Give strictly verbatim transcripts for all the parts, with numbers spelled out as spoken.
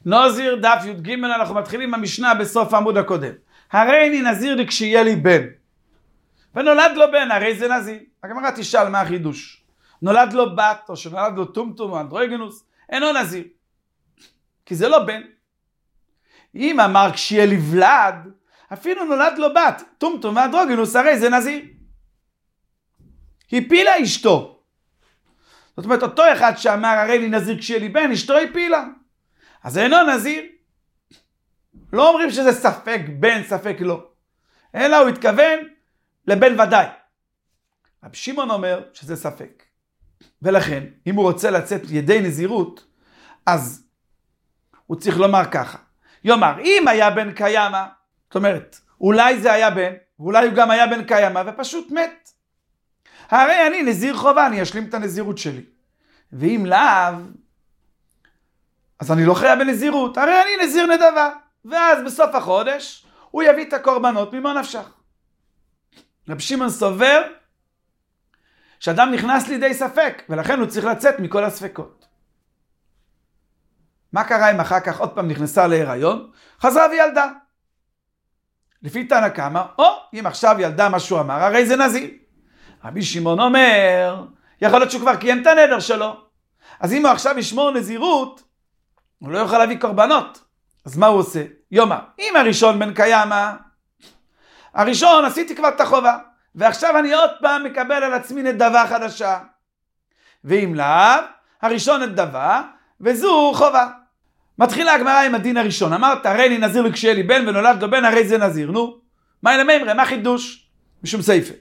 נזיר דף י"ג, אנחנו מתחילים במשנה בסוף העמוד הקודם. הרי אני נזיר לי כשיהיה לי בן. ונולד לו בן, הרי זה נזיר. הגמרא תשאל מה החידוש. נולד לו בת, או שנולד לו טומטום או אנדרוגינוס, אינו נזיר. כי זה לא בן. אם אמר כשיהיה לי ולד, אפילו נולד לו בת, טומטום ואנדרוגינוס, הרי זה נזיר. הפילה אשתו. זאת אומרת, אותו אחד שאמר הרי לי נזיר כשיהיה לי בן, אשתו הפילה. אז אינו נזיר. לא אומרים שזה ספק בן, ספק לא. אלא הוא התכוון לבן ודאי. רב שמעון אומר שזה ספק. ולכן, אם הוא רוצה לצאת ידי נזירות, אז הוא צריך לומר ככה. יאמר, אם היה בן קיימה, זאת אומרת, אולי זה היה בן, ואולי הוא גם היה בן קיימה, ופשוט מת. הרי אני נזיר חובה, אני אשלים את הנזירות שלי. ואם לאו, אז אני לא חייב בנזירות, הרי אני נזיר נדבה. ואז בסוף החודש, הוא יביא את הקורבנות ממה נפשך. רב שמעון סובר, שאדם נכנס לידי ספק, ולכן הוא צריך לצאת מכל הספקות. מה קרה אם אחר כך עוד פעם נכנסה להיריון? חזרה וילדה. לפי תנא קמא, או אם עכשיו ילדה מה שהוא אמר, הרי זה נזיר. רבי שמעון אומר, יכול להיות שהוא כבר קיים את הנדר שלו. אז אם הוא עכשיו ישמור נזירות, הוא לא יוכל להביא קורבנות. אז מה הוא עושה? יאמר, אם הראשון בן קיימה, הראשון עשיתי כבר את החובה, ועכשיו אני עוד פעם מקבל על עצמי נדבה חדשה. ואם לאו, הראשון נדבה, וזו חובה. מתחילה הגמרא עם הדין הראשון. אמרת, הרי אני נזיר לי כשיהיה לי בן, ונולד לו בן, הרי זה נזיר. נו, מה אלה מימרה? מה חידוש? משום סייפה.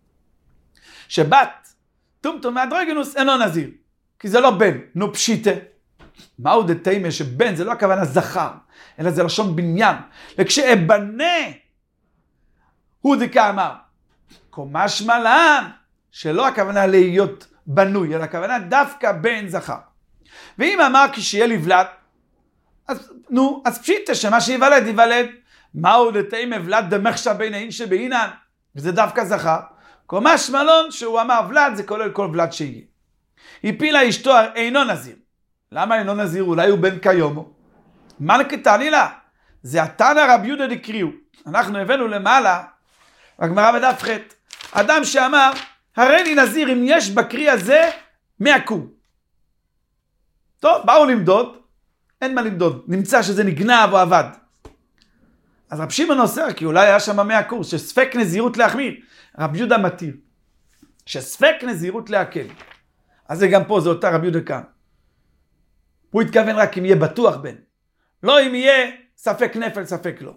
שבת, טומטום ואנדרוגינוס אינו נזיר. כי זה לא בן, נו פשיטה. מהו דתימה שבן זה לא הכוונה זכר, אלא זה לשון בניין. וכשאבנה, הוא דקה אמר, קומש מלן, שלא הכוונה להיות בנוי, אלא הכוונה דווקא בן זכר. ואם אמר כשיהיה לי ולד, אז נו, אז פשיטה שמה שיוולד יוולד. מהו דתימה ולד דמחשב בין האין שבאינן, וזה דווקא זכר. קומש מלון שהוא אמר ולד זה כולל כל ולד שיהיה. הפילה אשתו אינו נזיר. למה אינו נזיר? אולי הוא בן קיומו. מה נקטני לה? זה התנא רבי יהודה דקריאו. אנחנו הבאנו למעלה, הגמרא בדף ח', אדם שאמר, הרי אני נזיר אם יש בקרי הזה מאה קוב. טוב, באו למדוד, אין מה למדוד, נמצא שזה נגנב או עבד. אז רב שמעון אוסר, כי אולי היה שם מאה קוב, שספק נזירות להחמיר. רב יהודה מתיר, שספק נזירות להקל. אז זה גם פה, זה אותה רב יהודה כאן. הוא התכוון רק אם יהיה בטוח בן. לא אם יהיה ספק נפל, ספק לא.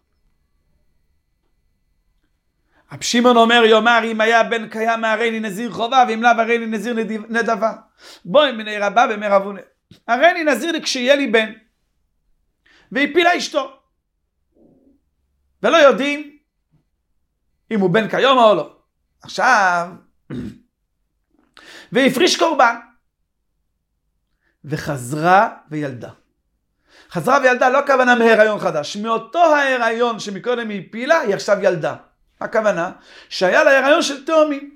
רב שמעון אומר, יאמר, אם היה בן קיימה הרי אני נזיר חובה, ואם לאו הרי אני נזיר נדבה. בואי מני רבה במרבונה. הרי אני נזיר לי כשיהיה לי בן. והפילה אשתו. ולא יודעים אם הוא בן קיומה או לא. עכשיו, והפריש קורבן. וחזרה וילדה. חזרה וילדה לא הכוונה מהיריון חדש. מאותו ההיריון שמקודם היא הפילה, היא עכשיו ילדה. הכוונה שהיה לה הריון של תאומים.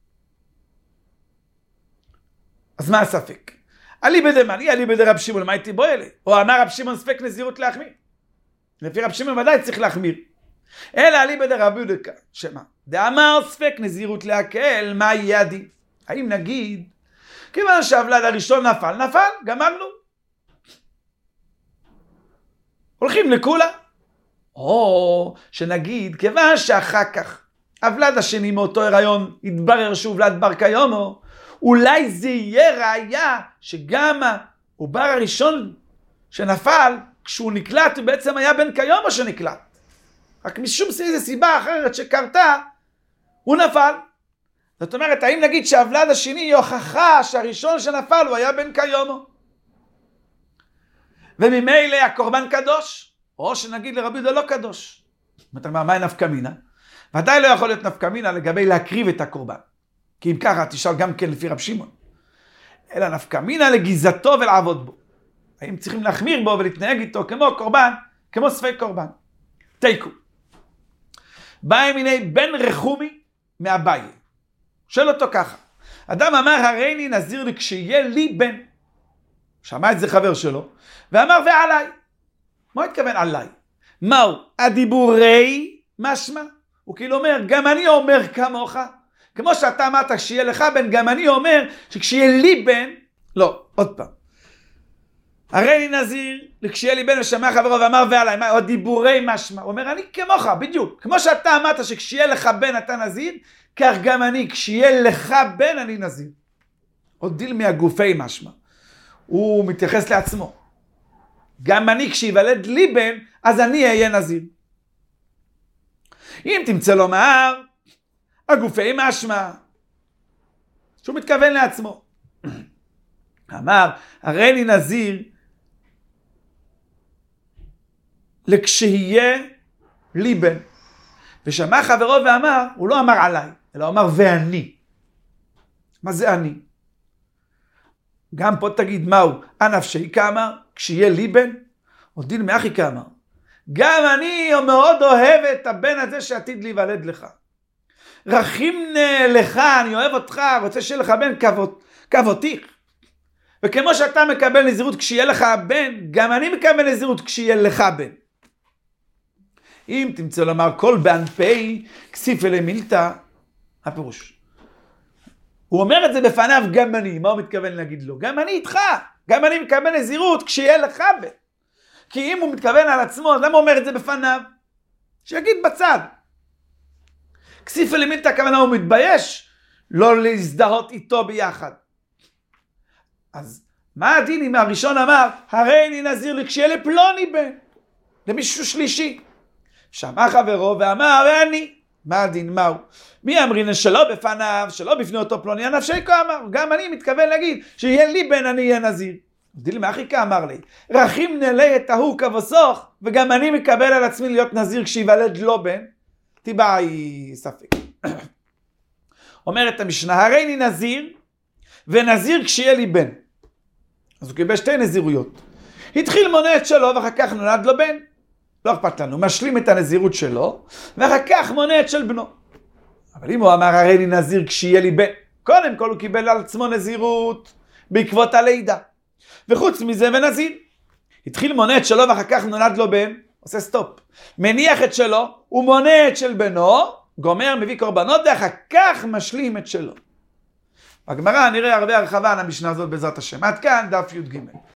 אז מה הספק? עלי בדמני, עלי בדרב שמעון, מה הייתי בו אלה? או אמר רב שמעון ספק נזירות להחמיר. לפי רב שמעון ודאי צריך להחמיר. אלא עלי בדרב יהודה, שמה? דאמר ספק נזירות להקל, מה יהיה הדין? האם נגיד, כיוון שהוולד הראשון נפל, נפל, גמרנו. הולכים לכולה. או שנגיד, כיוון שאחר כך הוולד השני מאותו הריון יתברר שהוא ולד בר קיומו, אולי זה יהיה ראיה שגם העובר הראשון שנפל, כשהוא נקלט, הוא בעצם היה בן קיומו שנקלט. רק משום איזו סיבה אחרת שקרתה, הוא נפל. זאת אומרת, האם נגיד שהוולד השני היא הוכחה שהראשון שנפל הוא היה בן קיומו? וממילא הקורבן קדוש? או שנגיד לרבי יהודה לא קדוש. אתה אומר, מה נפקא מינה? ודאי לא יכול להיות נפקא מינה לגבי להקריב את הקורבן. כי אם ככה תשאל גם כן לפי רב שמעון. אלא נפקא מינה לגיזתו ולעבוד בו. האם צריכים להחמיר בו ולהתנהג איתו כמו קורבן, כמו ספק קורבן. תיקו. בא מיני בן רחומי מהבית. שואל אותו ככה. אדם אמר, הרי אני נזיר לי כשיהיה לי בן. שמע את זה חבר שלו, ואמר ועליי. מה הוא התכוון עליי? מהו? הדיבורי משמע. הוא כאילו אומר, גם אני אומר כמוך, כמו שאתה אמרת כשיהיה לך בן, גם אני אומר שכשיהיה לי בן, לא, עוד פעם. הרי אני נזיר, כשיהיה לי בן ושמע חברו ואמר ועליי, מה, או דיבורי משמע. הוא אומר, אני כמוך, בדיוק. כמו שאתה אמרת שכשיהיה לך בן אתה נזיר, כך גם אני, כשיהיה לך בן אני נזיר. עוד דיל מהגופי משמע. הוא מתייחס לעצמו. גם אני, כשיוולד לי בן, אז אני אהיה נזיר. אם תמצא לומר, הגופי משמע, שהוא מתכוון לעצמו. אמר, הרי אני נזיר, לכשיהיה לי בן. ושמע חברו ואמר, הוא לא אמר עליי, אלא אמר ואני. מה זה אני? גם פה תגיד מהו, הנפשי כאמר, כשיהיה לי בן, או דין מאחי כאמר. גם אני מאוד אוהב את הבן הזה שעתיד להיוולד לך. רחים לך, אני אוהב אותך, רוצה שיהיה לך בן כבותיך. וכמו שאתה מקבל נזירות כשיהיה לך בן, גם אני מקבל נזירות כשיהיה לך בן. אם תמצא לומר כל בענפי כסיף אלי מילתא, הפירוש. הוא אומר את זה בפניו גם אני, מה הוא מתכוון להגיד לו? גם אני איתך, גם אני מקבל נזירות כשיהיה לך בן. כי אם הוא מתכוון על עצמו, אז למה הוא אומר את זה בפניו? שיגיד בצד. כסיף אלי מילתא הכוונה הוא מתבייש, לא להזדהות איתו ביחד. אז מה הדין אם הראשון אמר, הרי אני נזיר לי כשיהיה לפלוני בן, למישהו שלישי. שמע חברו ואמר, ואני. מה הדין? מהו? מי אמרין שלא בפניו, שלא בפני אותו פלוני, הנפשי כה אמר. גם אני מתכוון להגיד, שיהיה לי בן אני אהיה נזיר. דיל מאחי כה אמר לי, רחים נלי את ההוא כבסוך, וגם אני מקבל על עצמי להיות נזיר כשיוולד לו בן. תיבאי ספק. אומרת המשנה, הרי אני נזיר, ונזיר כשיהיה לי בן. אז הוא קיבל שתי נזירויות. התחיל מונה את שלו, ואחר כך נולד לו בן. לא אכפת לנו, משלים את הנזירות שלו, ואחר כך מונה את של בנו. אבל אם הוא אמר, הרי אני נזיר כשיהיה לי בן, קודם כל הוא קיבל על עצמו נזירות בעקבות הלידה. וחוץ מזה ונזיר. התחיל מונה את שלו, ואחר כך נולד לו בן, עושה סטופ. מניח את שלו, הוא מונה את של בנו, גומר, מביא קורבנות, ואחר כך משלים את שלו. בגמרא נראה הרבה הרחבה על המשנה הזאת בעזרת השם. עד כאן דף י' ג'.